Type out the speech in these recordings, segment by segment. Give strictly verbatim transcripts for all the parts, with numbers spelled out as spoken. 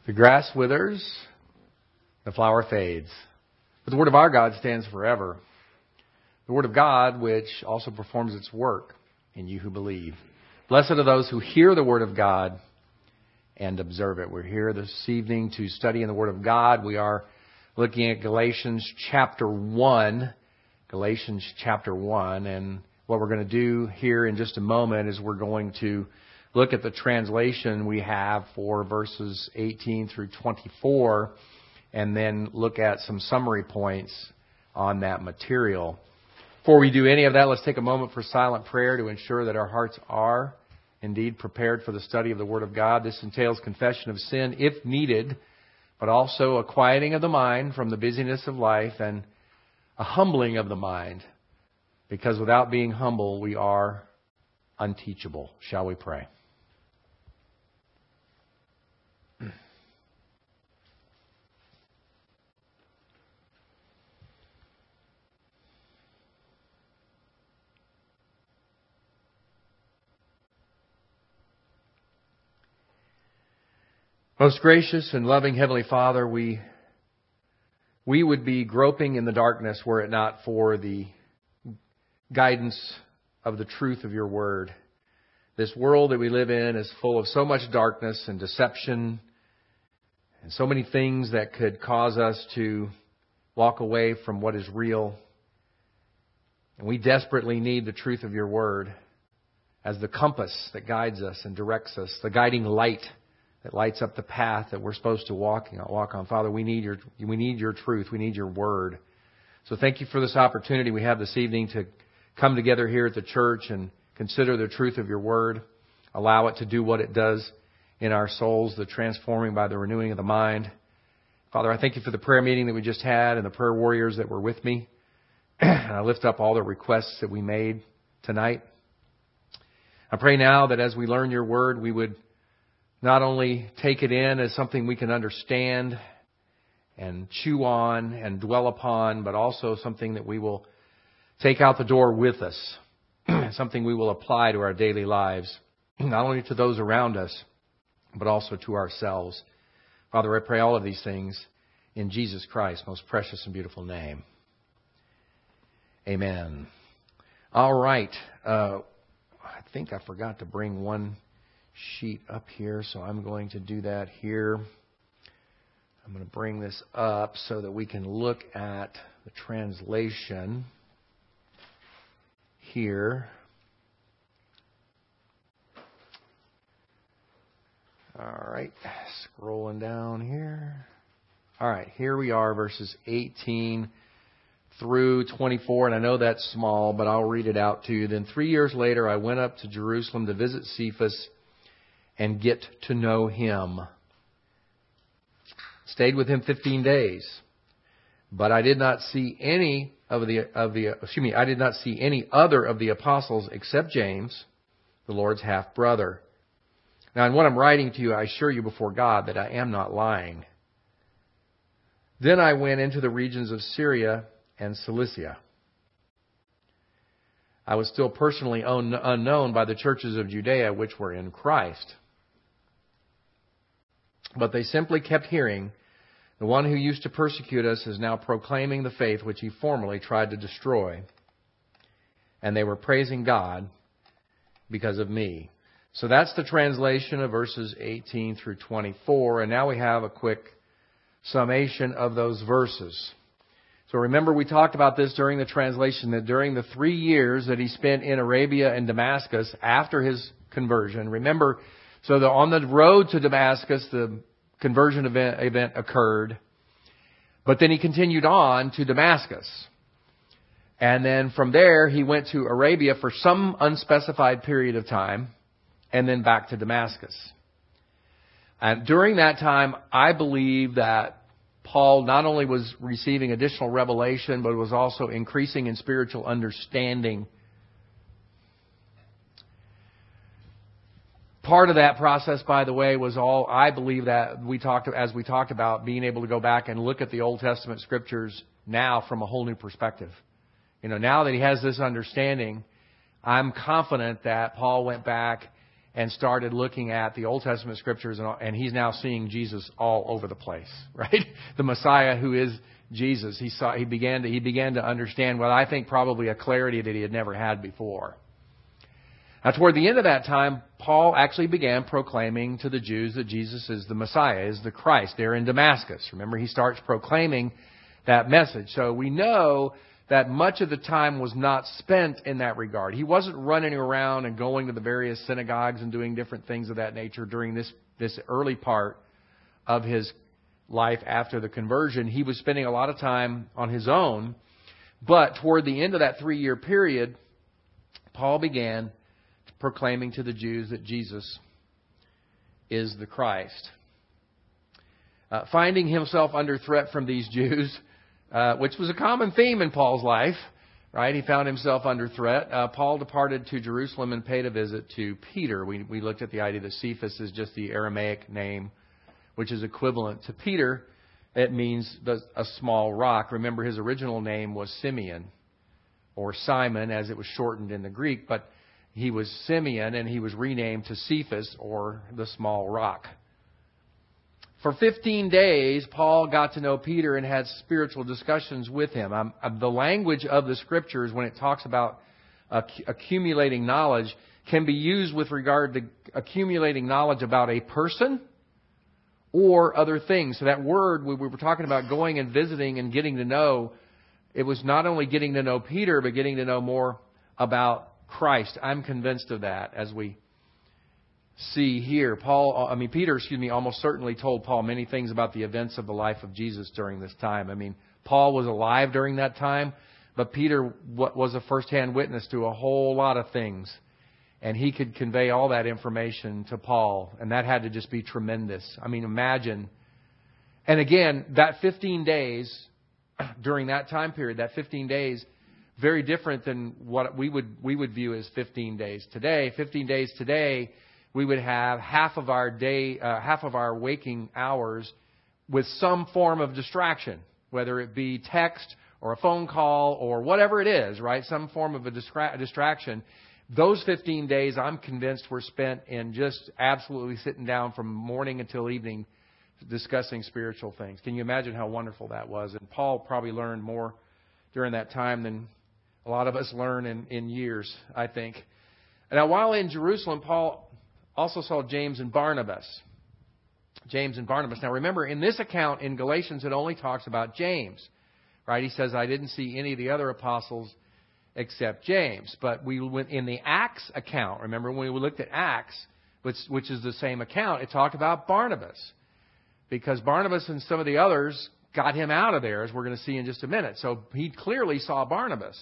The grass withers, the flower fades, but the word of our God stands forever. The word of God, which also performs its work in you who believe. Blessed are those who hear the word of God and observe it. We're here this evening to study in the word of God. We are looking at Galatians chapter one. Galatians chapter one. And what we're going to do here in just a moment is we're going to look at the translation we have for verses eighteen through twenty-four, and then look at some summary points on that material. Before we do any of that, let's take a moment for silent prayer to ensure that our hearts are indeed prepared for the study of the Word of God. This entails confession of sin if needed, but also a quieting of the mind from the busyness of life and a humbling of the mind, because without being humble, we are unteachable. Shall we pray? Most gracious and loving Heavenly Father, we we would be groping in the darkness were it not for the guidance of the truth of your word. This world that we live in is full of so much darkness and deception and so many things that could cause us to walk away from what is real. And we desperately need the truth of your word as the compass that guides us and directs us, the guiding light that lights up the path that we're supposed to walk, walk on. Father, we need your we need your truth. We need your word. So thank you for this opportunity we have this evening to come together here at the church and consider the truth of your word. Allow it to do what it does in our souls, the transforming by the renewing of the mind. Father, I thank you for the prayer meeting that we just had and the prayer warriors that were with me. And I lift up all the requests that we made tonight. I pray now that as we learn your word, we would not only take it in as something we can understand and chew on and dwell upon, but also something that we will take out the door with us, something we will apply to our daily lives, not only to those around us, but also to ourselves. Father, I pray all of these things in Jesus Christ's most precious and beautiful name. Amen. All right. Uh, I think I forgot to bring one sheet up here, so I'm going to do that here. I'm going to bring this up so that we can look at the translation here. All right, scrolling down here. All right, here we are, verses eighteen through twenty-four, and I know that's small, but I'll read it out to you. Then three years later, I went up to Jerusalem to visit Cephas and get to know him. Stayed with him fifteen days. But I did not see any of the of the excuse me, I did not see any other of the apostles except James, the Lord's half brother. Now, in what I'm writing to you, I assure you before God that I am not lying. Then I went into the regions of Syria and Cilicia. I was still personally unknown by the churches of Judea which were in Christ. But they simply kept hearing, the one who used to persecute us is now proclaiming the faith which he formerly tried to destroy. And they were praising God because of me. So that's the translation of verses eighteen through twenty-four. And now we have a quick summation of those verses. So remember, we talked about this during the translation, that during the three years that he spent in Arabia and Damascus after his conversion, remember, so the, on the road to Damascus, the conversion event, event occurred. But then he continued on to Damascus. And then from there, he went to Arabia for some unspecified period of time, and then back to Damascus. And during that time, I believe that Paul not only was receiving additional revelation, but was also increasing in spiritual understanding. Part of that process, by the way, was all, I believe that we talked, as we talked about, being able to go back and look at the Old Testament scriptures now from a whole new perspective. You know, now that he has this understanding, I'm confident that Paul went back and started looking at the Old Testament scriptures, and, all, and he's now seeing Jesus all over the place, right? The Messiah who is Jesus. He saw, he began to, he began to understand what I think probably a clarity that he had never had before. Now, toward the end of that time, Paul actually began proclaiming to the Jews that Jesus is the Messiah, is the Christ. They're in Damascus. Remember, he starts proclaiming that message. So we know that much of the time was not spent in that regard. He wasn't running around and going to the various synagogues and doing different things of that nature during this, this early part of his life after the conversion. He was spending a lot of time on his own. But toward the end of that three-year period, Paul began proclaiming to the Jews that Jesus is the Christ. Uh, finding himself under threat from these Jews, uh, which was a common theme in Paul's life, right? He found himself under threat. Uh, Paul departed to Jerusalem and paid a visit to Peter. We, we looked at the idea that Cephas is just the Aramaic name, which is equivalent to Peter. It means the, a small rock. Remember, his original name was Simeon, or Simon, as it was shortened in the Greek, but he was Simeon, and he was renamed to Cephas, or the small rock. For fifteen days, Paul got to know Peter and had spiritual discussions with him. Um, the language of the Scriptures, when it talks about uh, accumulating knowledge, can be used with regard to accumulating knowledge about a person or other things. So that word, we were talking about going and visiting and getting to know, it was not only getting to know Peter, but getting to know more about Christ. I'm convinced of that, as we see here. Paul, I mean, Peter, excuse me, almost certainly told Paul many things about the events of the life of Jesus during this time. I mean, Paul was alive during that time, but Peter was a first-hand witness to a whole lot of things. And he could convey all that information to Paul, and that had to just be tremendous. I mean, imagine. And again, that fifteen days, during that time period, that fifteen days, very different than what we would we would view as fifteen days today. fifteen days today, we would have half of our day, uh, half of our waking hours with some form of distraction, whether it be text or a phone call or whatever it is, right? Some form of a distra- distraction. Those fifteen days, I'm convinced, were spent in just absolutely sitting down from morning until evening discussing spiritual things. Can you imagine how wonderful that was? And Paul probably learned more during that time than a lot of us learn in, in years, I think. Now, while in Jerusalem, Paul also saw James and Barnabas. James and Barnabas. Now, remember, in this account in Galatians, it only talks about James, right? He says, I didn't see any of the other apostles except James. But we went in the Acts account. Remember, when we looked at Acts, which, which is the same account, it talked about Barnabas. Because Barnabas and some of the others got him out of there, as we're going to see in just a minute. So he clearly saw Barnabas.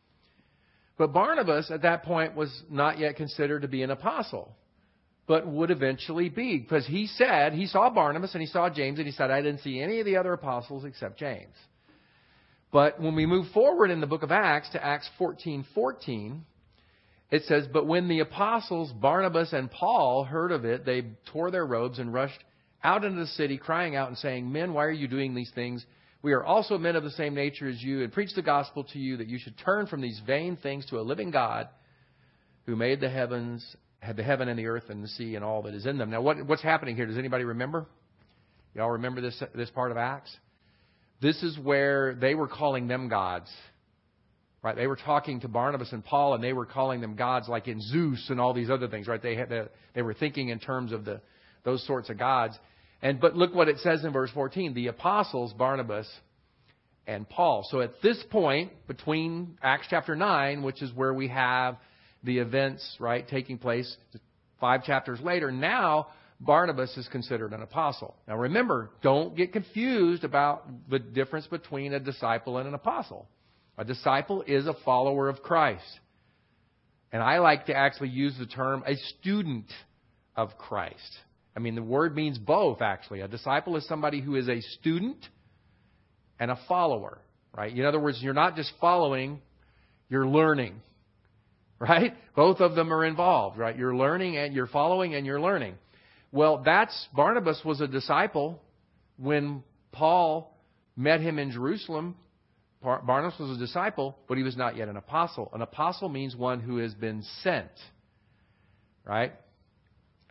But Barnabas, at that point, was not yet considered to be an apostle, but would eventually be. Because he said, he saw Barnabas and he saw James, and he said, I didn't see any of the other apostles except James. But when we move forward in the book of Acts to Acts fourteen fourteen, it says, but when the apostles Barnabas and Paul heard of it, they tore their robes and rushed out into the city, crying out and saying, men, why are you doing these things? We are also men of the same nature as you, and preach the gospel to you that you should turn from these vain things to a living God who made the heavens, had the heaven and the earth and the sea and all that is in them. Now, what, what's happening here? Does anybody remember? Y'all remember this this part of Acts? This is where they were calling them gods. Right? They were talking to Barnabas and Paul, and they were calling them gods, like in Zeus and all these other things. Right? They had the, they were thinking in terms of the those sorts of gods. And but look what it says in verse fourteen. The apostles, Barnabas and Paul. So at this point, between Acts chapter nine, which is where we have the events, right, taking place five chapters later, now Barnabas is considered an apostle. Now remember, don't get confused about the difference between a disciple and an apostle. A disciple is a follower of Christ. And I like to actually use the term a student of Christ. I mean, the word means both, actually. A disciple is somebody who is a student and a follower, right? In other words, you're not just following, you're learning, right? Both of them are involved, right? You're learning and you're following and you're learning. Well, that's, Barnabas was a disciple when Paul met him in Jerusalem. Barnabas was a disciple, but he was not yet an apostle. An apostle means one who has been sent, right?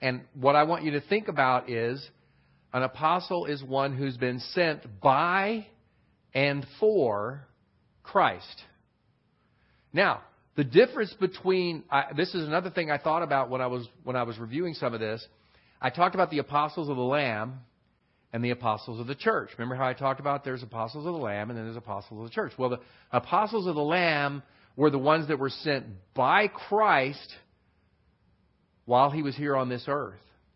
And what I want you to think about is an apostle is one who's been sent by and for Christ. Now, the difference between I, this is another thing I thought about when I was when I was reviewing some of this. I talked about the apostles of the Lamb and the apostles of the church. Remember how I talked about there's apostles of the Lamb and then there's apostles of the church. Well, the apostles of the Lamb were the ones that were sent by Christ while he was here on this earth.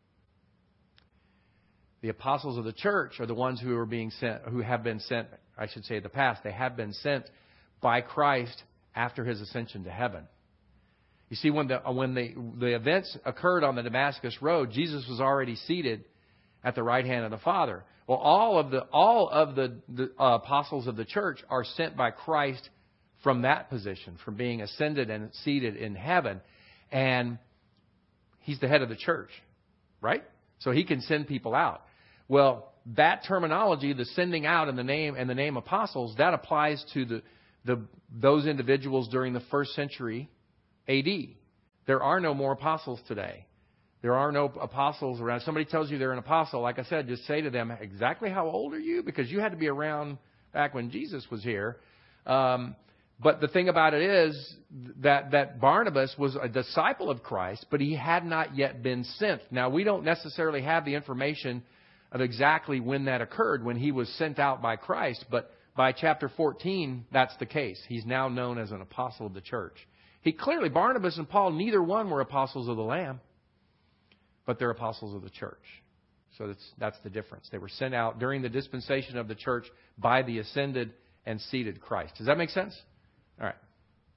The apostles of the church are the ones who are being sent, who have been sent, I should say in the past, they have been sent by Christ after his ascension to heaven. You see, when the when the, the events occurred on the Damascus Road, Jesus was already seated at the right hand of the Father. Well, all of the all of the, the uh, apostles of the church are sent by Christ from that position, from being ascended and seated in heaven. And he's the head of the church, right? So he can send people out. Well, that terminology, the sending out in the name and the name apostles, that applies to the, the those individuals during the first century A D. There are no more apostles today. There are no apostles around. If somebody tells you they're an apostle, like I said, just say to them, exactly how old are you? Because you had to be around back when Jesus was here. Um, but the thing about it is that, that Barnabas was a disciple of Christ, but he had not yet been sent. Now, we don't necessarily have the information of exactly when that occurred, when he was sent out by Christ. But by chapter fourteen, that's the case. He's now known as an apostle of the church. He clearly, Barnabas and Paul, neither one were apostles of the Lamb, but they're apostles of the church. So that's, that's the difference. They were sent out during the dispensation of the church by the ascended and seated Christ. Does that make sense? All right.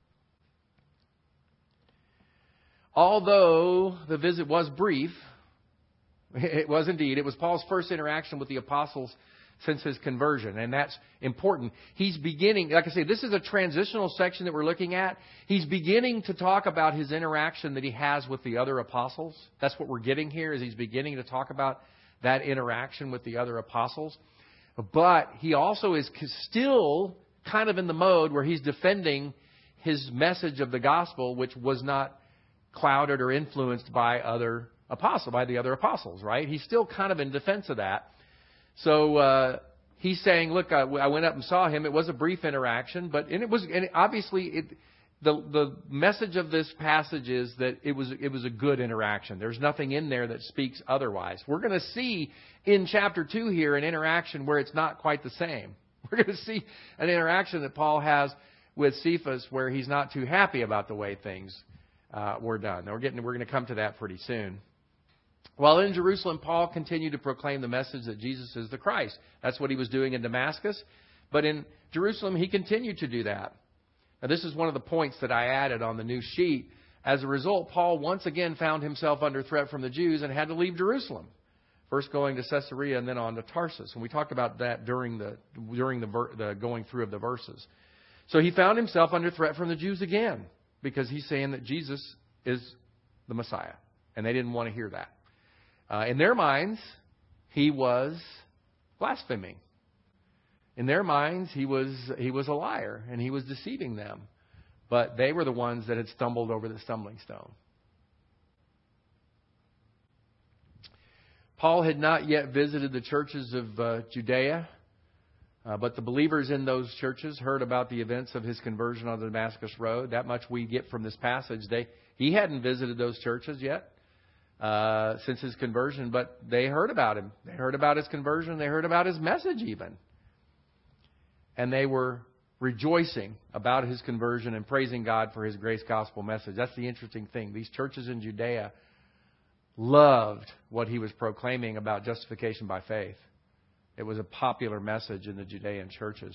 Although the visit was brief, it was indeed, it was Paul's first interaction with the apostles since his conversion, and that's important. He's beginning, like I say, this is a transitional section that we're looking at. He's beginning to talk about his interaction that he has with the other apostles. That's what we're getting here, is he's beginning to talk about that interaction with the other apostles. But he also is still kind of in the mode where he's defending his message of the gospel, which was not clouded or influenced by other apostles, by the other apostles, right? He's still kind of in defense of that. So uh, he's saying, look, I, I went up and saw him. It was a brief interaction, but and it was and it, obviously it, the the message of this passage is that it was it was a good interaction. There's nothing in there that speaks otherwise. We're going to see in chapter two here an interaction where it's not quite the same. We're going to see an interaction that Paul has with Cephas where he's not too happy about the way things uh, were done. Now we're getting we're going to come to that pretty soon. While in Jerusalem, Paul continued to proclaim the message that Jesus is the Christ. That's what he was doing in Damascus. But in Jerusalem, he continued to do that. Now, this is one of the points that I added on the new sheet. As a result, Paul once again found himself under threat from the Jews and had to leave Jerusalem. First going to Caesarea and then on to Tarsus. And we talked about that during the during the, ver, the going through of the verses. So he found himself under threat from the Jews again because he's saying that Jesus is the Messiah. And they didn't want to hear that. Uh, in their minds, he was blaspheming. In their minds, he was he was a liar and he was deceiving them. But they were the ones that had stumbled over the stumbling stone. Paul had not yet visited the churches of uh, Judea, uh, but the believers in those churches heard about the events of his conversion on the Damascus Road. That much we get from this passage. They he hadn't visited those churches yet. Uh, since his conversion, but they heard about him. They heard about his conversion. They heard about his message even. And they were rejoicing about his conversion and praising God for his grace gospel message. That's the interesting thing. These churches in Judea loved what he was proclaiming about justification by faith. It was a popular message in the Judean churches.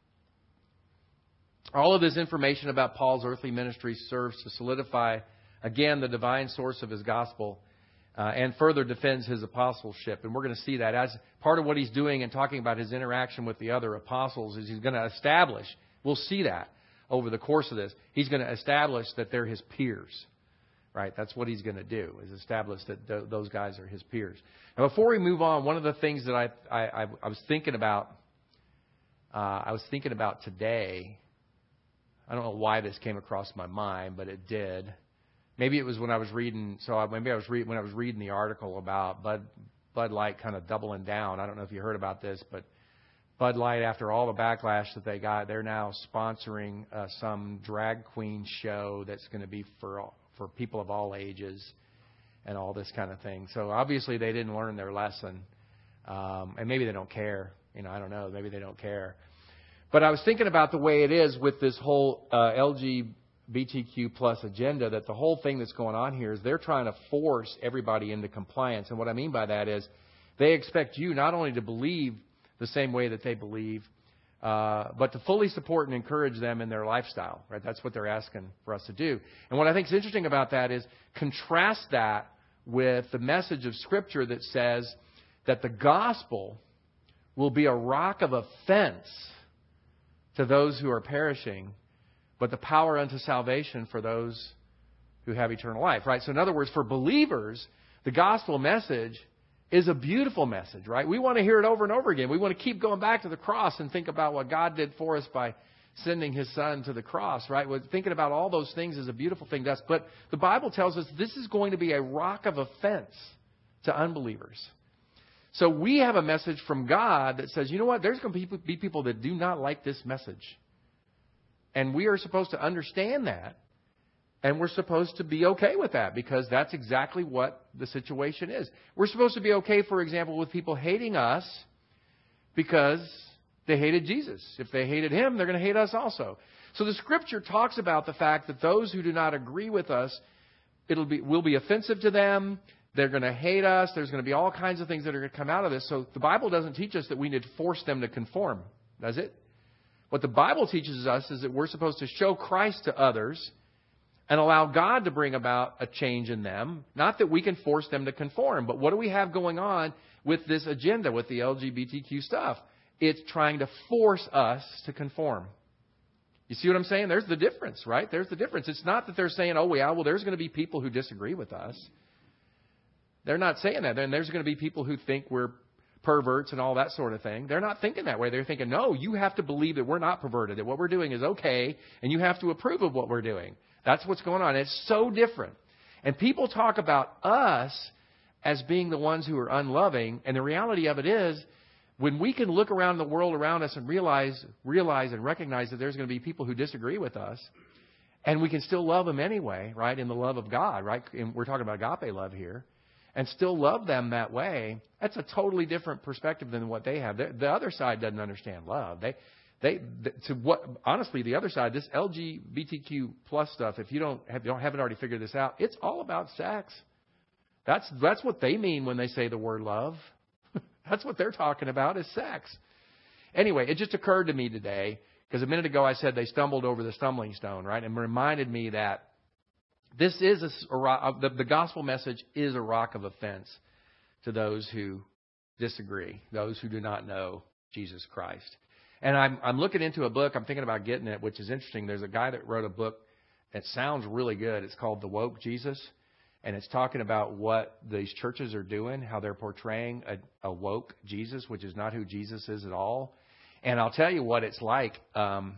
All of this information about Paul's earthly ministry serves to solidify, again, the divine source of his gospel. Uh, and further defends his apostleship. And we're going to see that as part of what he's doing and talking about his interaction with the other apostles is he's going to establish, we'll see that over the course of this, he's going to establish that they're his peers. Right? That's what he's going to do, is establish that th- those guys are his peers. Now, before we move on, one of the things that I I, I was thinking about, uh, I was thinking about today, I don't know why this came across my mind, but it did. maybe it was when I was reading, so I, maybe I was reading, when I was reading the article about Bud, Bud Light kind of doubling down. I don't know if you heard about this, but Bud Light, after all the backlash that they got, they're now sponsoring uh, some drag queen show that's going to be for all, for people of all ages and all this kind of thing. So obviously they didn't learn their lesson, um, and maybe they don't care. You know, I don't know. Maybe they don't care. But I was thinking about the way it is with this whole uh, L G B T Q plus agenda, that the whole thing that's going on here is they're trying to force everybody into compliance. And what I mean by that is they expect you not only to believe the same way that they believe, uh, but to fully support and encourage them in their lifestyle. Right? That's what they're asking for us to do. And what I think is interesting about that is contrast that with the message of Scripture that says that the gospel will be a rock of offense to those who are perishing, but the power unto salvation for those who have eternal life. Right? So in other words, for believers, the gospel message is a beautiful message, right? We want to hear it over and over again. We want to keep going back to the cross and think about what God did for us by sending His Son to the cross, right? We're thinking about all those things is a beautiful thing to us. But the Bible tells us this is going to be a rock of offense to unbelievers. So we have a message from God that says, you know what? There's going to be people that do not like this message. And we are supposed to understand that. And we're supposed to be okay with that because that's exactly what the situation is. We're supposed to be okay, for example, with people hating us because they hated Jesus. If they hated Him, they're going to hate us also. So the Scripture talks about the fact that those who do not agree with us, it'll be will be offensive to them. They're going to hate us. There's going to be all kinds of things that are going to come out of this. So the Bible doesn't teach us that we need to force them to conform, does it? What the Bible teaches us is that we're supposed to show Christ to others and allow God to bring about a change in them. Not that we can force them to conform, but what do we have going on with this agenda, with the L G B T Q stuff? It's trying to force us to conform. You see what I'm saying? There's the difference, right? There's the difference. It's not that they're saying, oh, yeah, well, there's going to be people who disagree with us. They're not saying that. Then there's going to be people who think we're perverts and all that sort of thing. They're not thinking that way. They're thinking, no, you have to believe that we're not perverted, that what we're doing is okay, and you have to approve of what we're doing. That's what's going on. It's so different. And people talk about us as being the ones who are unloving, and the reality of it is, when we can look around the world around us and realize, realize and recognize that there's going to be people who disagree with us, and we can still love them anyway, right, in the love of God, right? And we're talking about agape love here, and still love them that way, that's a totally different perspective than what they have. The, the other side doesn't understand love. They They, to what, honestly, the other side, this L G B T Q plus stuff, if you don't have, you don't haven't already figured this out, it's all about sex. That's, that's what they mean when they say the word love. That's what they're talking about is sex. Anyway, it just occurred to me today, because a minute ago I said they stumbled over the stumbling stone, right? And reminded me that this is a, a the, the gospel message is a rock of offense to those who disagree, those who do not know Jesus Christ. And I'm, I'm looking into a book. I'm thinking about getting it, which is interesting. There's a guy that wrote a book that sounds really good. It's called The Woke Jesus. And it's talking about what these churches are doing, how they're portraying a, a woke Jesus, which is not who Jesus is at all. And I'll tell you what it's like. Um,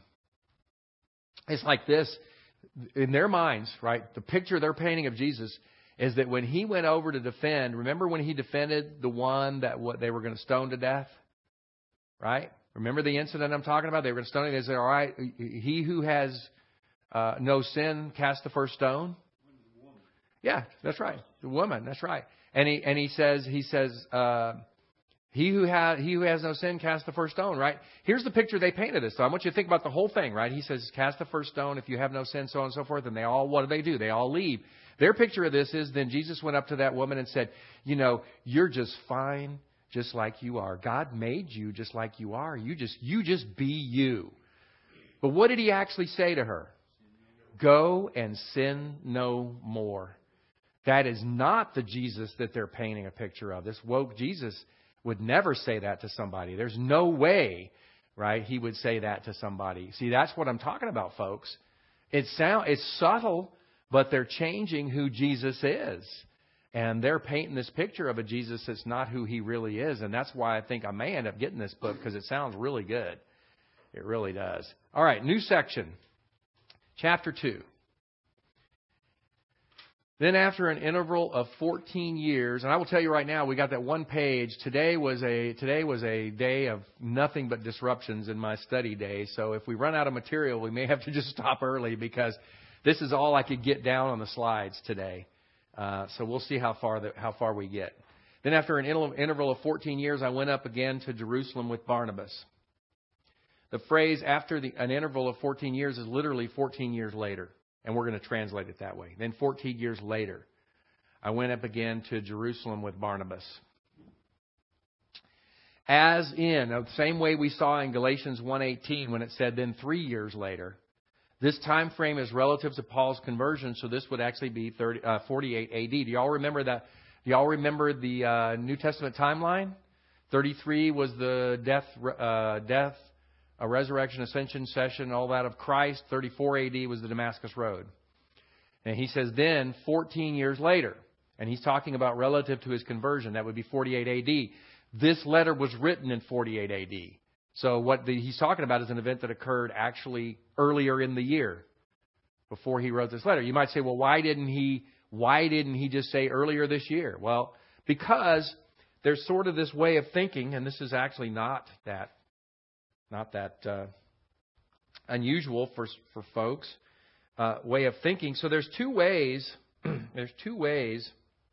it's like this. In their minds, right, the picture they're painting of Jesus is that when He went over to defend, remember when He defended the one that what they were going to stone to death? Right? Remember the incident I'm talking about? They were going to stone him. They said, all right, he who has uh, no sin, cast the first stone. Yeah, that's right. The woman, that's right. And he and he says, he says, uh, he who has he who has no sin, cast the first stone, right? Here's the picture they painted us. So I want you to think about the whole thing, right? He says, cast the first stone if you have no sin, so on and so forth. And they all, what do they do? They all leave. Their picture of this is then Jesus went up to that woman and said, you know, you're just fine. Just like you are. God made you just like you are. You just you just be you. But what did He actually say to her? Go and sin no more. That is not the Jesus that they're painting a picture of. This woke Jesus would never say that to somebody. There's no way, right, He would say that to somebody. See, that's what I'm talking about, folks. It sound it's subtle, but they're changing who Jesus is. And they're painting this picture of a Jesus that's not who He really is. And that's why I think I may end up getting this book, because it sounds really good. It really does. All right, new section. Chapter two. Then after an interval of fourteen years, and I will tell you right now, we got that one page. Today was a today was a day of nothing but disruptions in my study day. So if we run out of material, we may have to just stop early because this is all I could get down on the slides today. Uh, so we'll see how far the, how far we get. Then after an interval of fourteen years, I went up again to Jerusalem with Barnabas. The phrase after the, an interval of fourteen years is literally fourteen years later. And we're going to translate it that way. Then fourteen years later, I went up again to Jerusalem with Barnabas. As in, the same way we saw in Galatians one eighteen when it said then three years later, this time frame is relative to Paul's conversion, so this would actually be thirty, uh, forty-eight A D. Do y'all remember that? Do y'all remember the uh, New Testament timeline? thirty-three was the death, uh, death, a resurrection, ascension, session, all that of Christ. thirty-four A D was the Damascus Road. And he says then fourteen years later, and he's talking about relative to his conversion, that would be forty-eight A D. This letter was written in forty-eight A D. So what the, he's talking about is an event that occurred actually earlier in the year before he wrote this letter. You might say, well, why didn't he, why didn't he just say earlier this year? Well, because there's sort of this way of thinking, and this is actually not that Not that uh, unusual for for folks' uh, way of thinking. So there's two ways. there's two ways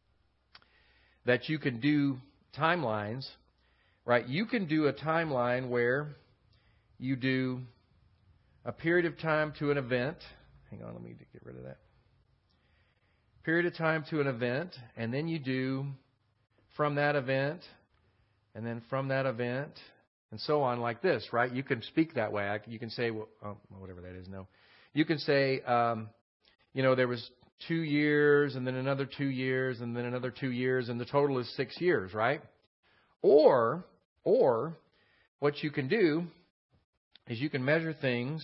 that you can do timelines, right? You can do a timeline where you do a period of time to an event. Hang on, let me get rid of that. Period of time to an event, and then you do from that event, and then from that event. And so on, like this, right? You can speak that way. You can say, well, oh, whatever that is, no. You can say, um, you know, there was two years, and then another two years, and then another two years, and the total is six years, right? Or, or, what you can do is you can measure things.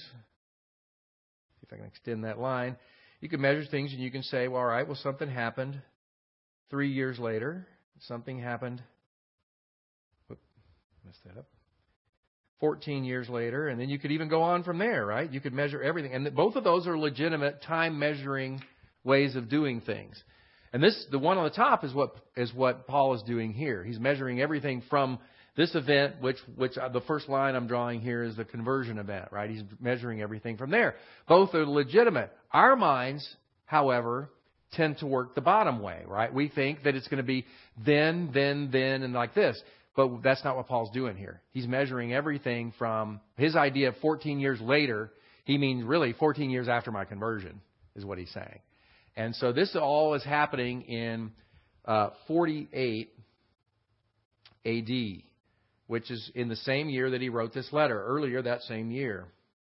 See if I can extend that line. You can measure things, and you can say, well, all right, well, something happened three years later. Something happened. Whoop, messed that up. fourteen years later, and then you could even go on from there, right? You could measure everything. And both of those are legitimate time measuring ways of doing things. And this, the one on the top is what is what Paul is doing here. He's measuring everything from this event, which which the first line I'm drawing here is the conversion event, right? He's measuring everything from there. Both are legitimate. Our minds, however, tend to work the bottom way, right? We think that it's going to be then, then, then, and like this. But that's not what Paul's doing here. He's measuring everything from his idea of fourteen years later. He means really fourteen years after my conversion is what he's saying. And so this all is happening in uh, forty-eight A D, which is in the same year that he wrote this letter, earlier that same year.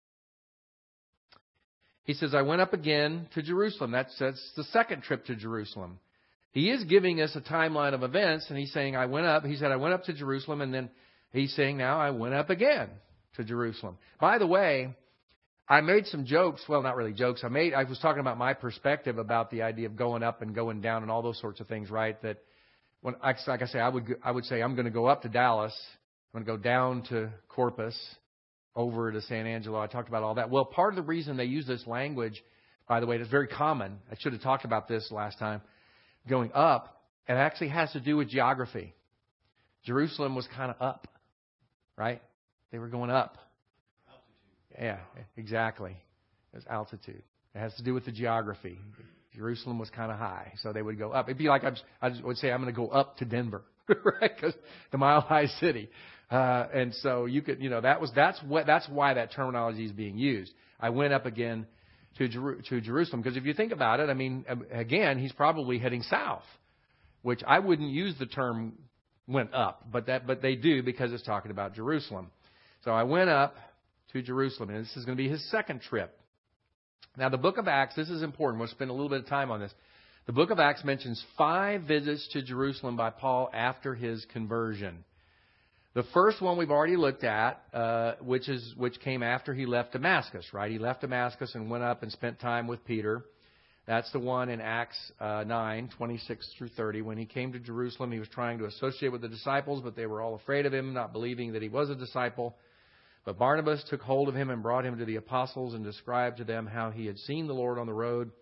He says, I went up again to Jerusalem. That's, that's the second trip to Jerusalem. He is giving us a timeline of events, and he's saying, I went up. He said, I went up to Jerusalem, and then he's saying, now I went up again to Jerusalem. By the way, I made some jokes. Well, not really jokes. I made. I was talking about my perspective about the idea of going up and going down and all those sorts of things, right? That when, like I say, I would I would say I'm going to go up to Dallas. I'm going to go down to Corpus, over to San Angelo. I talked about all that. Well, part of the reason they use this language, by the way, it's very common. I should have talked about this last time. Going up, it actually has to do with geography. Jerusalem was kind of up, right? They were going up. Altitude. Yeah, exactly. It was altitude. It has to do with the geography. Jerusalem was kind of high, so they would go up. It'd be like I would say, I'm going to go up to Denver, right? Because the Mile High City, uh, and so you could, you know, that was that's what that's why that terminology is being used. I went up again to Jeru- to Jerusalem, because if you think about it, I mean, again, he's probably heading south, which I wouldn't use the term went up, but that but they do because it's talking about Jerusalem. So I went up to Jerusalem, and this is going to be his second trip. Now, the book of Acts, this is important. We'll spend a little bit of time on this. The book of Acts mentions five visits to Jerusalem by Paul after his conversion. The first one we've already looked at, uh, which is which came after he left Damascus, right? He left Damascus and went up and spent time with Peter. That's the one in Acts uh, nine, twenty-six through thirty. When he came to Jerusalem, he was trying to associate with the disciples, but they were all afraid of him, not believing that he was a disciple. But Barnabas took hold of him and brought him to the apostles and described to them how he had seen the Lord on the road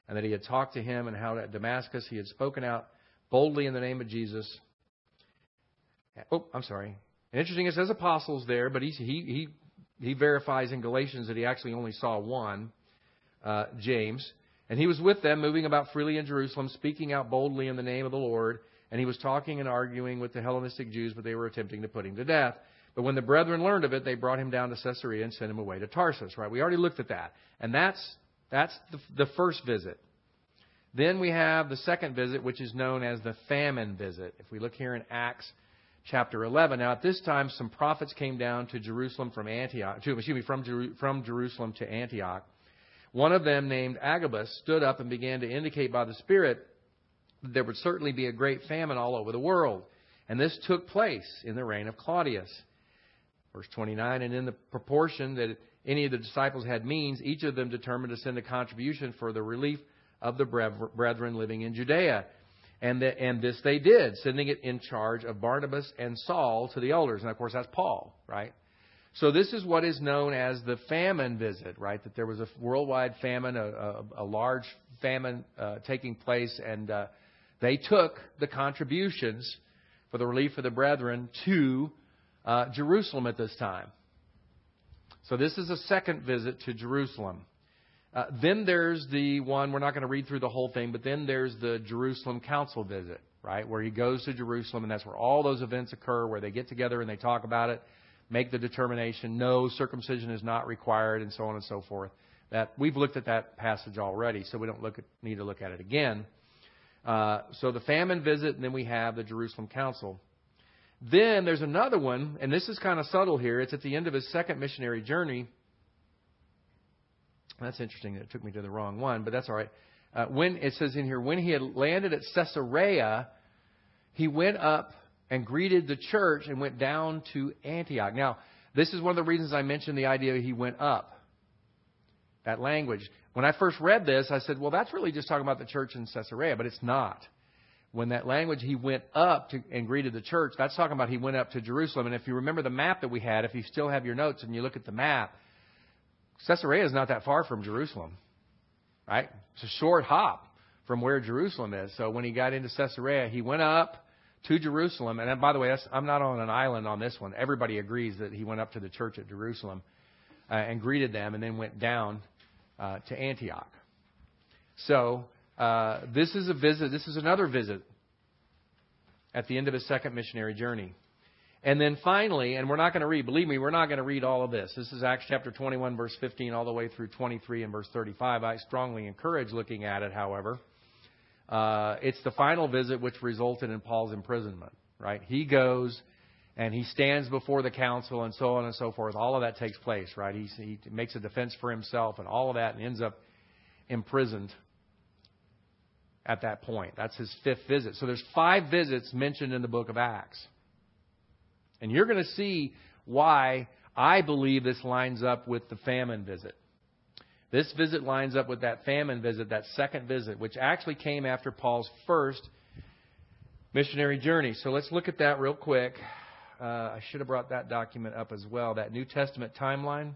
and that he had talked to him, and how at Damascus he had spoken out boldly in the name of Jesus. Oh, I'm sorry. And interesting, it says apostles there, but he he he, he verifies in Galatians that he actually only saw one, uh, James. And he was with them, moving about freely in Jerusalem, speaking out boldly in the name of the Lord. And he was talking and arguing with the Hellenistic Jews, but they were attempting to put him to death. But when the brethren learned of it, they brought him down to Caesarea and sent him away to Tarsus. Right? We already looked at that. And that's that's the, the first visit. Then we have the second visit, which is known as the famine visit. If we look here in Acts chapter eleven. Now, at this time, some prophets came down to Jerusalem from Antioch, to, excuse me, from, Jeru- from Jerusalem to Antioch. One of them, named Agabus, stood up and began to indicate by the Spirit that there would certainly be a great famine all over the world. And this took place in the reign of Claudius. Verse twenty-nine, and in the proportion that any of the disciples had means, each of them determined to send a contribution for the relief of the brethren living in Judea. And, the, and this they did, sending it in charge of Barnabas and Saul to the elders. And, of course, that's Paul, right? So this is what is known as the famine visit, right? That there was a worldwide famine, a, a, a large famine uh, taking place, and uh, they took the contributions for the relief of the brethren to uh, Jerusalem at this time. So this is a second visit to Jerusalem. Uh, then there's the one, we're not going to read through the whole thing, but then there's the Jerusalem council visit, right? Where he goes to Jerusalem, and that's where all those events occur, where they get together and they talk about it, make the determination, no, circumcision is not required, and so on and so forth. That we've looked at that passage already, so we don't look at, need to look at it again. Uh, so the famine visit, and then we have the Jerusalem council. Then there's another one, and this is kind of subtle here. It's at the end of his second missionary journey. That's interesting that it took me to the wrong one, but that's all right. Uh, when it says in here, when he had landed at Caesarea, he went up and greeted the church and went down to Antioch. Now, this is one of the reasons I mentioned the idea he went up. That language. When I first read this, I said, well, that's really just talking about the church in Caesarea, but it's not. When that language, he went up to, and greeted the church, that's talking about he went up to Jerusalem. And if you remember the map that we had, if you still have your notes and you look at the map, Caesarea is not that far from Jerusalem, right? It's a short hop from where Jerusalem is. So when he got into Caesarea, he went up to Jerusalem. And by the way, that's, I'm not on an island on this one. Everybody agrees that he went up to the church at Jerusalem uh, and greeted them and then went down uh, to Antioch. So uh, this is a visit. This is another visit at the end of his second missionary journey. And then finally, and we're not going to read, believe me, we're not going to read all of this. This is Acts chapter twenty-one, verse fifteen, all the way through twenty-three and verse thirty-five. I strongly encourage looking at it, however. Uh, it's the final visit which resulted in Paul's imprisonment, right? He goes and he stands before the council and so on and so forth. All of that takes place, right? He, he makes a defense for himself and all of that and ends up imprisoned at that point. That's his fifth visit. So there's five visits mentioned in the book of Acts. And you're going to see why I believe this lines up with the famine visit. This visit lines up with that famine visit, that second visit, which actually came after Paul's first missionary journey. So let's look at that real quick. Uh, I should have brought that document up as well, that New Testament timeline.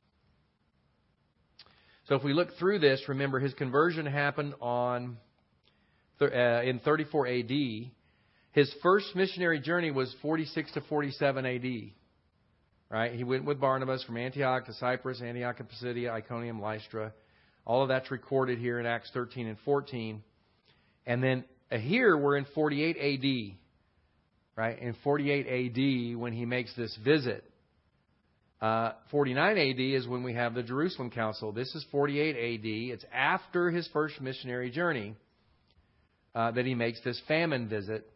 So if we look through this, remember his conversion happened on uh, in thirty-four A D. His first missionary journey was forty-six to forty-seven A D. Right? He went with Barnabas from Antioch to Cyprus, Antioch and Pisidia, Iconium, Lystra. All of that's recorded here in Acts thirteen and fourteen. And then uh, here we're in forty-eight A D. Right? In forty-eight A D when he makes this visit. Uh, forty-nine A D is when we have the Jerusalem Council. This is forty-eight A D. It's after his first missionary journey uh, that he makes this famine visit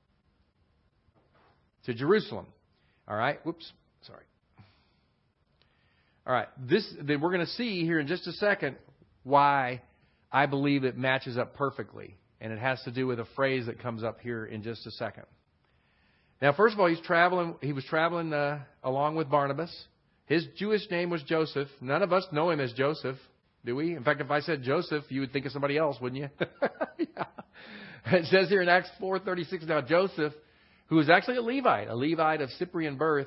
to Jerusalem. All right. Whoops. Sorry. All right. This then we're going to see here in just a second why I believe it matches up perfectly, and it has to do with a phrase that comes up here in just a second. Now, first of all, he's traveling. He was traveling uh, along with Barnabas. His Jewish name was Joseph. None of us know him as Joseph, do we? In fact, if I said Joseph, you would think of somebody else, wouldn't you? Yeah. It says here in Acts four thirty-six, now Joseph, who was actually a Levite, a Levite of Cyprian birth,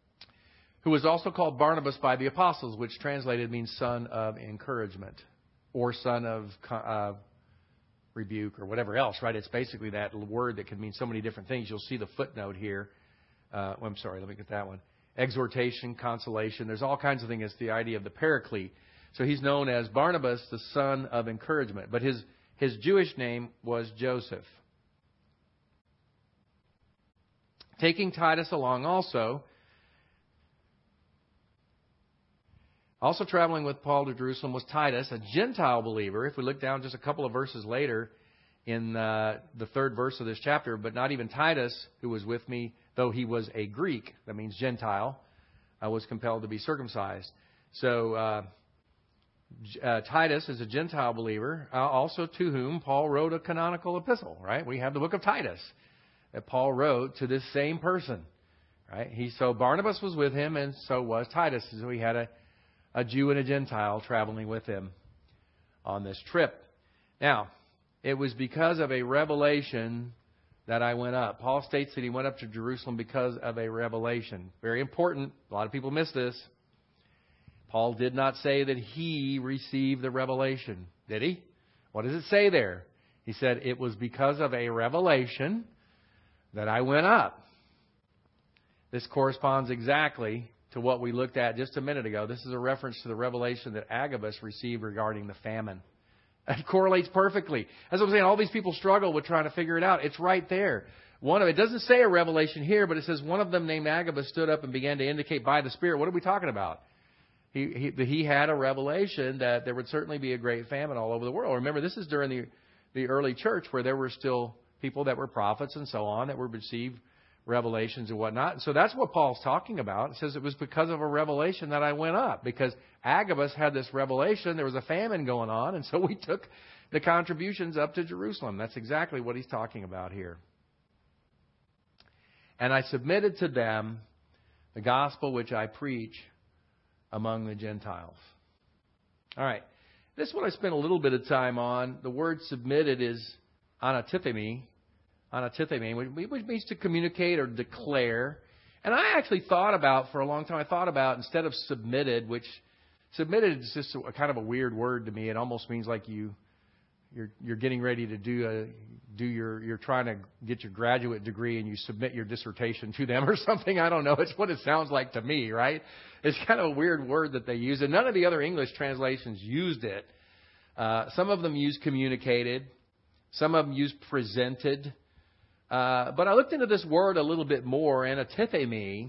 who was also called Barnabas by the apostles, which translated means son of encouragement. or son of uh, rebuke or whatever else, right? It's basically that word that can mean so many different things. You'll see the footnote here. Uh, well, I'm sorry, let me get that one. Exhortation, consolation. There's all kinds of things. It's the idea of the paraclete. So he's known as Barnabas, the son of encouragement. But his, his Jewish name was Joseph. Taking Titus along also. Also traveling with Paul to Jerusalem was Titus, a Gentile believer. If we look down just a couple of verses later in uh, the third verse of this chapter, but not even Titus, who was with me, though he was a Greek, that means Gentile, uh, was compelled to be circumcised. So uh, uh, Titus is a Gentile believer, uh, also to whom Paul wrote a canonical epistle, right? We have the book of Titus that Paul wrote to this same person, right? He so Barnabas was with him, and so was Titus. So he had a, a Jew and a Gentile traveling with him on this trip. Now, it was because of a revelation that I went up. Paul states that he went up to Jerusalem because of a revelation. Very important. A lot of people miss this. Paul did not say that he received the revelation. Did he? What does it say there? He said, it was because of a revelation that I went up. This corresponds exactly to what we looked at just a minute ago. This is a reference to the revelation that Agabus received regarding the famine. It correlates perfectly. As I'm saying, all these people struggle with trying to figure it out. It's right there. One of it doesn't say a revelation here, but it says one of them named Agabus stood up and began to indicate by the Spirit. What are we talking about? He, he, he had a revelation that there would certainly be a great famine all over the world. Remember, this is during the, the early church where there were still people that were prophets and so on that would receive revelations and whatnot. And so that's what Paul's talking about. It says it was because of a revelation that I went up. Because Agabus had this revelation. There was a famine going on. And so we took the contributions up to Jerusalem. That's exactly what he's talking about here. And I submitted to them the gospel which I preach among the Gentiles. All right. This one I spent a little bit of time on. The word submitted is anatithemi. Anatithemi, which means to communicate or declare. And I actually thought about, for a long time, I thought about instead of submitted, which submitted is just a, kind of a weird word to me. It almost means like you, you're you're getting ready to do a do your you're trying to get your graduate degree and you submit your dissertation to them or something. I don't know. It's what it sounds like to me, right? It's kind of a weird word that they use, and none of the other English translations used it. Uh, some of them use communicated, some of them use presented. Uh, but I looked into this word a little bit more, anatithemi,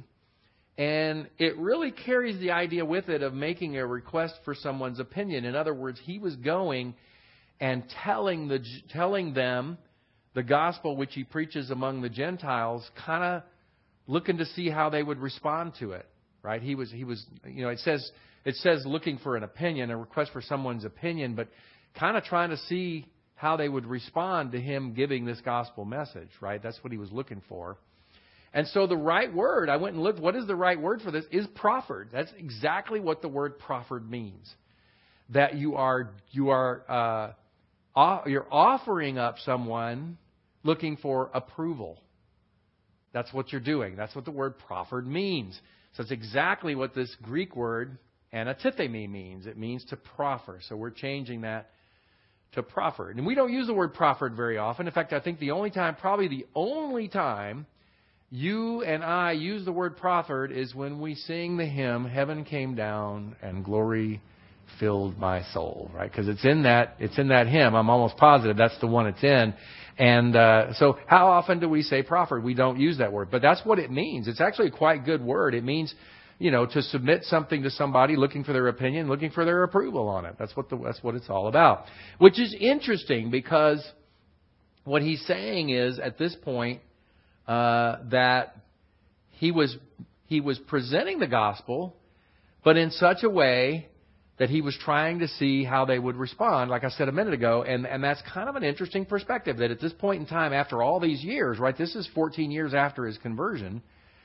and it really carries the idea with it of making a request for someone's opinion. In other words, he was going and telling the telling them the gospel which he preaches among the Gentiles, kind of looking to see how they would respond to it. Right? He was he was you know it says it says looking for an opinion, a request for someone's opinion, but kind of trying to see how they would respond to him giving this gospel message, right? That's what he was looking for. And so the right word, I went and looked, what is the right word for this? Is proffered. That's exactly what the word proffered means. That you are you are uh, off, you're offering up someone looking for approval. That's what you're doing. That's what the word proffered means. So it's exactly what this Greek word anatithemi means. It means to proffer. So we're changing that to proffered. And we don't use the word proffered very often. In fact, I think the only time, probably the only time you and I use the word proffered is when we sing the hymn, Heaven Came Down and Glory Filled My Soul, right? Because it's in that, it's in that hymn. I'm almost positive that's the one it's in. And uh, so how often do we say proffered? We don't use that word. But that's what it means. It's actually a quite good word. It means, you know, to submit something to somebody, looking for their opinion, looking for their approval on it. That's what the, that's what it's all about. Which is interesting because what he's saying is at this point uh, that he was he was presenting the gospel, but in such a way that he was trying to see how they would respond, like I said a minute ago. And, and that's kind of an interesting perspective, that at this point in time, after all these years, right, this is fourteen years after his conversion,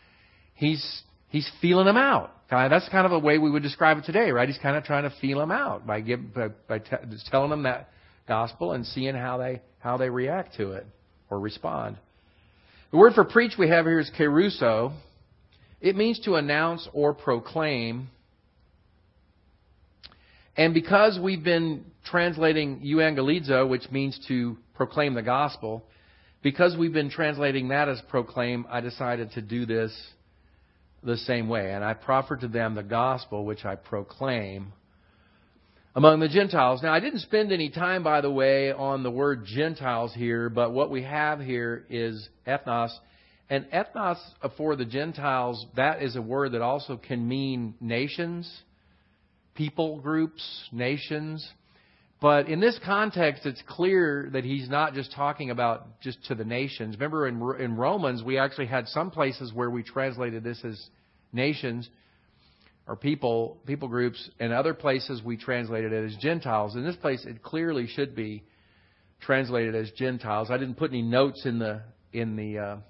he's he's feeling them out. That's kind of a way we would describe it today, right? He's kind of trying to feel them out by give, by, by t- just telling them that gospel and seeing how they how they react to it or respond. The word for preach we have here is keruso. It means to announce or proclaim. And because we've been translating euangelizo, which means to proclaim the gospel, because we've been translating that as proclaim, I decided to do this the same way. And I proffered to them the gospel which I proclaim among the Gentiles. Now, I didn't spend any time, by the way, on the word Gentiles here, but what we have here is ethnos. And ethnos for the Gentiles, that is a word that also can mean nations, people groups, nations. But in this context, it's clear that he's not just talking about just to the nations. Remember, in, in Romans, we actually had some places where we translated this as nations or people, people groups, and other places we translated it as Gentiles. In this place, it clearly should be translated as Gentiles. I didn't put any notes in the in the uh,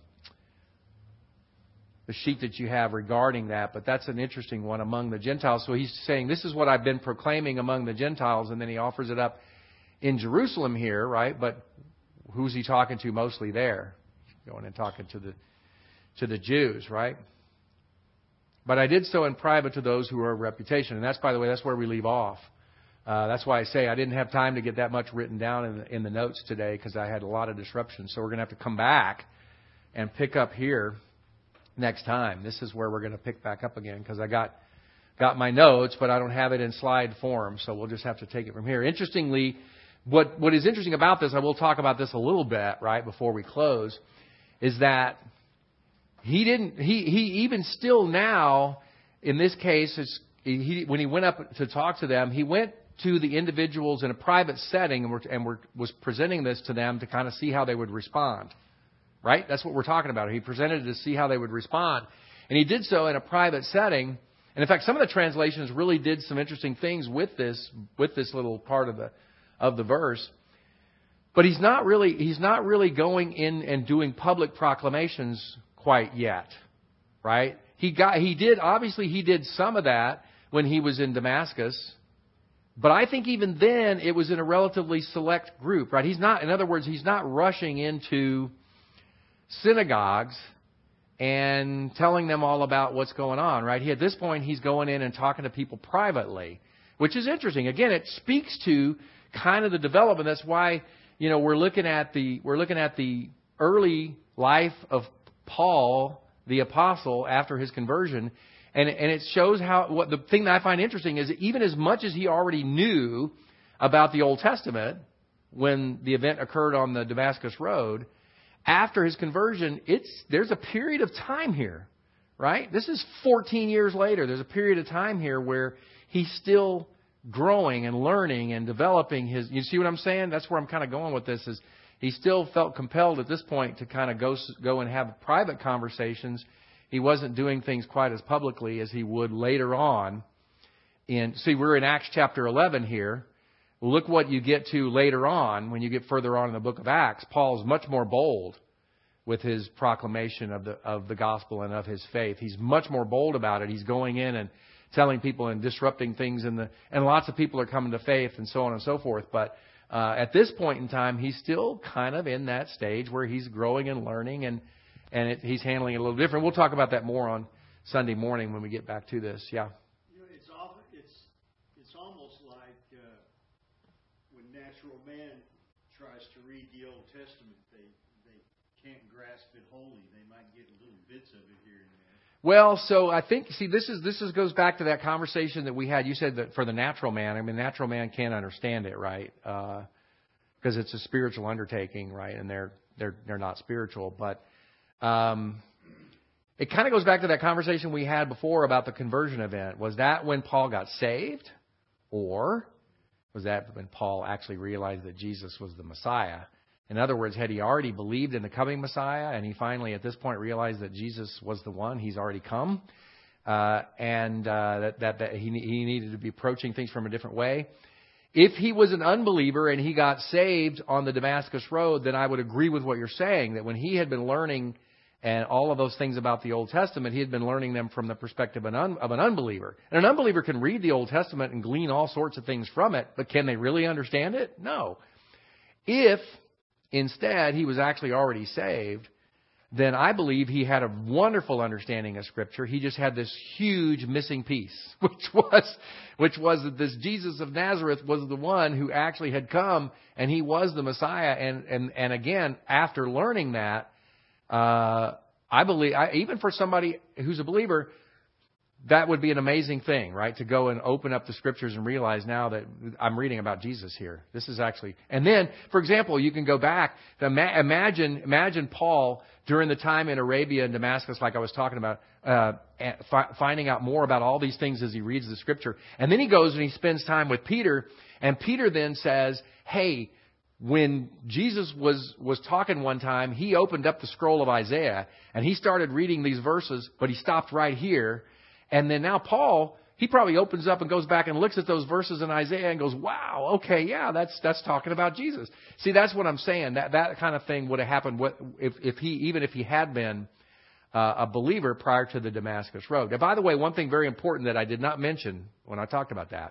the sheet that you have regarding that, but that's an interesting one, among the Gentiles. So he's saying, this is what I've been proclaiming among the Gentiles, and then he offers it up in Jerusalem here, right? But who's he talking to mostly there? Going and talking to the to the Jews, right? But I did so in private to those who are of reputation. And that's, by the way, that's where we leave off. Uh, that's why I say I didn't have time to get that much written down in the, in the notes today, because I had a lot of disruption. So we're going to have to come back and pick up here next time. This is where we're going to pick back up again, because I got got my notes, but I don't have it in slide form. So we'll just have to take it from here. Interestingly, what what is interesting about this, I will talk about this a little bit, right, before we close, is that He didn't. He he even still now, in this case, it's, he when he went up to talk to them, he went to the individuals in a private setting and, were, and were, was presenting this to them to kind of see how they would respond. Right? That's what we're talking about. He presented it to see how they would respond, and he did so in a private setting. And in fact, some of the translations really did some interesting things with this with this little part of the of the verse. But he's not really he's not really going in and doing public proclamations quite yet, right? He got, he did, obviously he did some of that when he was in Damascus, but I think even then it was in a relatively select group, right? He's not, in other words, he's not rushing into synagogues and telling them all about what's going on, right? He, at this point, he's going in and talking to people privately, which is interesting. Again, it speaks to kind of the development. That's why, you know, we're looking at the, we're looking at the early life of Paul, the apostle, after his conversion, and and it shows how, what the thing that I find interesting is that even as much as he already knew about the Old Testament when the event occurred on the Damascus Road, after his conversion, it's there's a period of time here, right? This is fourteen years later. There's a period of time here where he's still growing and learning and developing his. You see what I'm saying? That's where I'm kind of going with this. Is he still felt compelled at this point to kind of go go and have private conversations. He wasn't doing things quite as publicly as he would later on. And see, we're in Acts chapter eleven here. Look what you get to later on when you get further on in the book of Acts. Paul's much more bold with his proclamation of the of the gospel and of his faith. He's much more bold about it. He's going in and telling people and disrupting things, in the and lots of people are coming to faith and so on and so forth. But Uh, at this point in time, he's still kind of in that stage where he's growing and learning, and and it, he's handling it a little different. We'll talk about that more on Sunday morning when we get back to this. Yeah. You know, it's often, it's it's almost like uh, when natural man tries to read the Old Testament, they they can't grasp it wholly. They might get little bits of it here and there. Well, so I think, see, this is this is goes back to that conversation that we had. You said that for the natural man, I mean, natural man can't understand it, right? Because uh, it's a spiritual undertaking, right? And they're they're they're not spiritual, but um, it kind of goes back to that conversation we had before about the conversion event. Was that when Paul got saved, or was that when Paul actually realized that Jesus was the Messiah? In other words, had he already believed in the coming Messiah, and he finally at this point realized that Jesus was the one, he's already come, uh, and uh, that, that, that he, he needed to be approaching things from a different way? If he was an unbeliever and he got saved on the Damascus Road, then I would agree with what you're saying, that when he had been learning and all of those things about the Old Testament, he had been learning them from the perspective of an, un, of an unbeliever. And an unbeliever can read the Old Testament and glean all sorts of things from it, but can they really understand it? No. If instead he was actually already saved, then I believe he had a wonderful understanding of Scripture. He just had this huge missing piece, which was, which was that this Jesus of Nazareth was the one who actually had come, and he was the Messiah. And and and again, after learning that, uh, I believe, I, even for somebody who's a believer, that would be an amazing thing, right? To go and open up the Scriptures and realize now that I'm reading about Jesus here. This is actually, and then, for example, you can go back. To imagine, imagine Paul during the time in Arabia and Damascus, like I was talking about, uh, fi- finding out more about all these things as he reads the Scripture. And then he goes and he spends time with Peter, and Peter then says, hey, when Jesus was, was talking one time, he opened up the scroll of Isaiah, and he started reading these verses, but he stopped right here. And then now Paul, he probably opens up and goes back and looks at those verses in Isaiah and goes, wow, okay, yeah, that's that's talking about Jesus. See, that's what I'm saying. That that kind of thing would have happened if, if he, even if he had been uh, a believer prior to the Damascus Road. Now, by the way, one thing very important that I did not mention when I talked about that,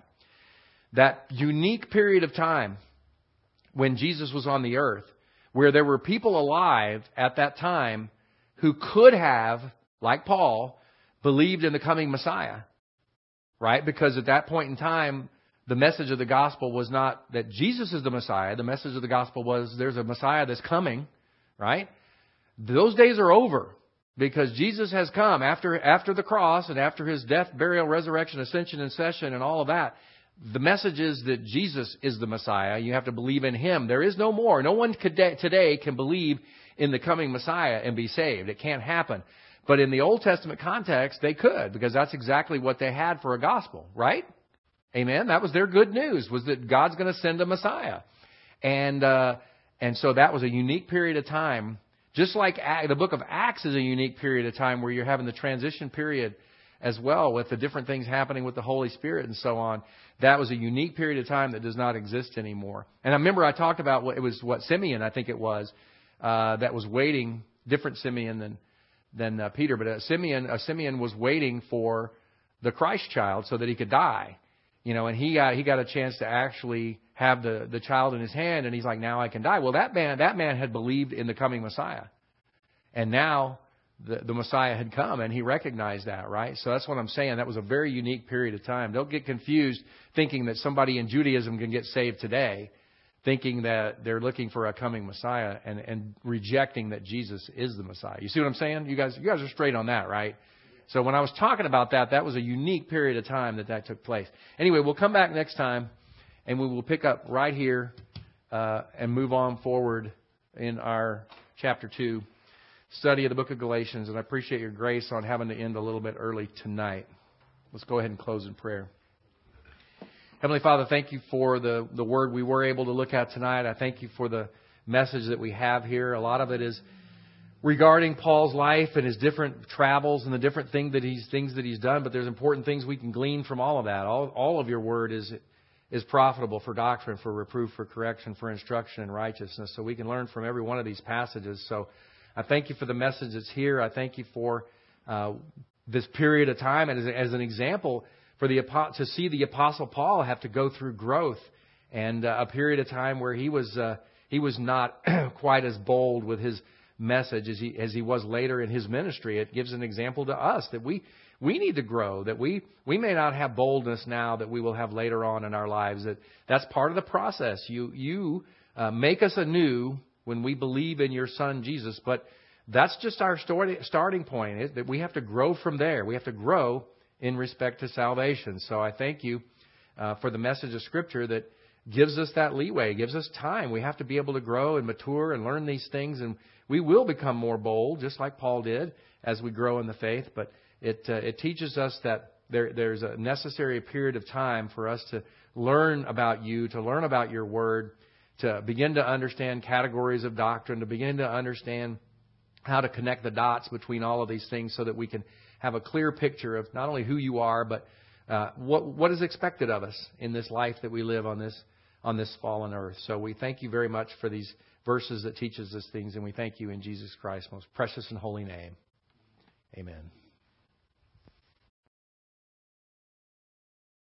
that unique period of time when Jesus was on the earth, where there were people alive at that time who could have, like Paul, believed in the coming Messiah, right? Because at that point in time, the message of the gospel was not that Jesus is the Messiah. The message of the gospel was there's a Messiah that's coming, right? Those days are over because Jesus has come after, after the cross and after his death, burial, resurrection, ascension, and session, and all of that. The message is that Jesus is the Messiah. You have to believe in him. There is no more. No one today can believe in the coming Messiah and be saved. It can't happen. But in the Old Testament context, they could, because that's exactly what they had for a gospel, right? Amen. That was their good news, was that God's going to send a Messiah. And uh, and so that was a unique period of time. Just like the book of Acts is a unique period of time where you're having the transition period as well with the different things happening with the Holy Spirit and so on. That was a unique period of time that does not exist anymore. And I remember I talked about what it was, what Simeon, I think it was, uh, that was waiting, different Simeon than than uh, Peter, but uh, Simeon, uh, Simeon was waiting for the Christ child so that he could die, you know, and he got he got a chance to actually have the, the child in his hand, and he's like, now I can die. Well, that man that man had believed in the coming Messiah, and now the, the Messiah had come, and he recognized that, right? So that's what I'm saying. That was a very unique period of time. Don't get confused thinking that somebody in Judaism can get saved today, thinking that they're looking for a coming Messiah and, and rejecting that Jesus is the Messiah. You see what I'm saying? You guys, you guys are straight on that, right? So when I was talking about that, that was a unique period of time that that took place. Anyway, we'll come back next time, and we will pick up right here uh, and move on forward in our chapter two study of the book of Galatians. And I appreciate your grace on having to end a little bit early tonight. Let's go ahead and close in prayer. Heavenly Father, thank you for the, the word we were able to look at tonight. I thank you for the message that we have here. A lot of it is regarding Paul's life and his different travels and the different thing that he's, things that he's done. But there's important things we can glean from all of that. All, all of your word is is profitable for doctrine, for reproof, for correction, for instruction in righteousness. So we can learn from every one of these passages. So I thank you for the message that's here. I thank you for uh, this period of time. And as, as an example, for the to see the Apostle Paul have to go through growth and uh, a period of time where he was uh, he was not quite as bold with his message as he as he was later in his ministry. It gives an example to us that we we need to grow. That we we may not have boldness now that we will have later on in our lives. That that's part of the process. You you uh, make us anew when we believe in your Son Jesus. But that's just our story, starting point. Is that we have to grow from there. We have to grow in respect to salvation. So I thank you uh, for the message of Scripture that gives us that leeway, gives us time. We have to be able to grow and mature and learn these things, and we will become more bold, just like Paul did, as we grow in the faith. But it uh, it teaches us that there there's a necessary period of time for us to learn about you, to learn about your word, to begin to understand categories of doctrine, to begin to understand how to connect the dots between all of these things so that we can have a clear picture of not only who you are, but uh, what what is expected of us in this life that we live on this on this fallen earth. So we thank you very much for these verses that teaches us things, and we thank you in Jesus Christ's most precious and holy name. Amen.